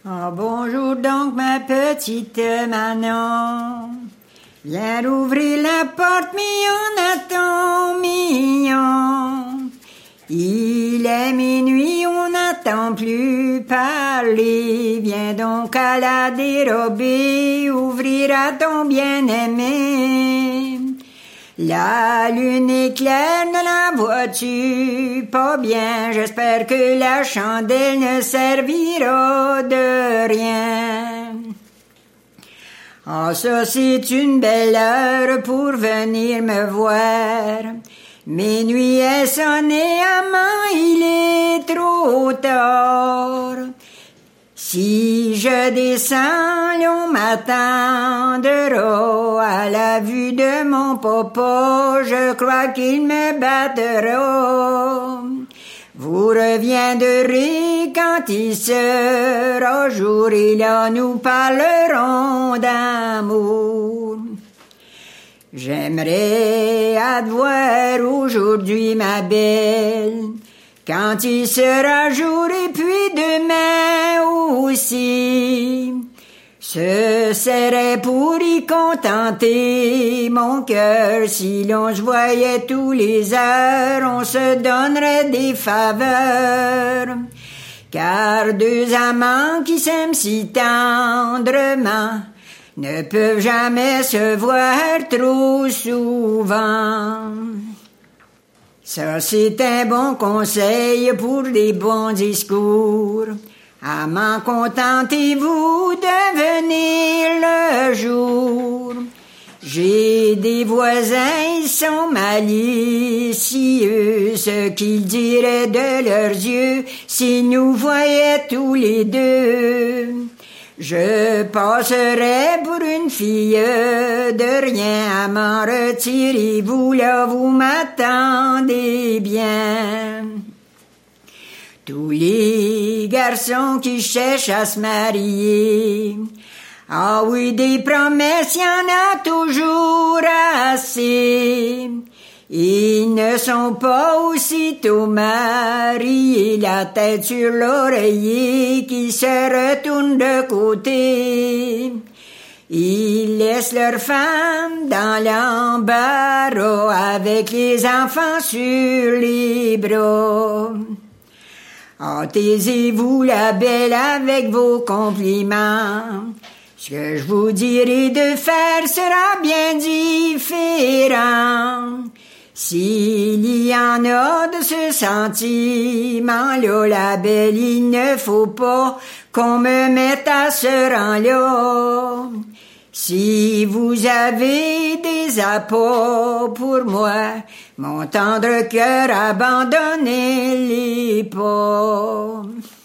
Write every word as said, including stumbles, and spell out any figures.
Oh, bonjour donc, ma petite Manon. Viens ouvrir la porte, mignon, à ton mignon. Il est minuit, on n'entend plus parler. Viens donc à la dérobée, ouvrir à ton bien-aimé. La lune éclaire, ne la vois-tu pas bien? J'espère que la chandelle ne servira de rien. Ah, ça c'est une belle heure pour venir me voir. Minuit est sonné, amant, il est trop tard. Si je descends, on m'attendra à la vue de mon papa, je crois qu'il me battra. Vous reviendrez quand il sera jour et là nous parlerons d'amour. J'aimerais à te voir aujourd'hui, ma belle, quand il sera jour et puis demain aussi. Ce serait pour y contenter mon cœur, si l'on se voyait tous les heures, on se donnerait des faveurs. Car deux amants qui s'aiment si tendrement ne peuvent jamais se voir trop souvent. Ça, c'est un bon conseil pour des bons discours. Amants, contentez-vous de venir le jour. J'ai des voisins, ils sont malicieux, ce qu'ils diraient de leurs yeux s'ils nous voyaient tous les deux. Je passerais pour une fille de rien, à m'en retirez-vous là, vous m'attendez bien. Tous les garçons qui cherchent à se marier, ah oui, des promesses, y en a toujours assez. Ils ne sont pas aussitôt mariés, la tête sur l'oreiller qui se retourne de côté. Ils laissent leurs femmes dans l'embarras avec les enfants sur les bras. Ah, taisez-vous la belle avec vos compliments. Ce que je vous dirai de faire sera bien différent. S'il y en a de ce sentiment-là, la belle, il ne faut pas qu'on me mette à ce rang-là. Si vous avez des apports pour moi, mon tendre cœur, abandonnez-les pas.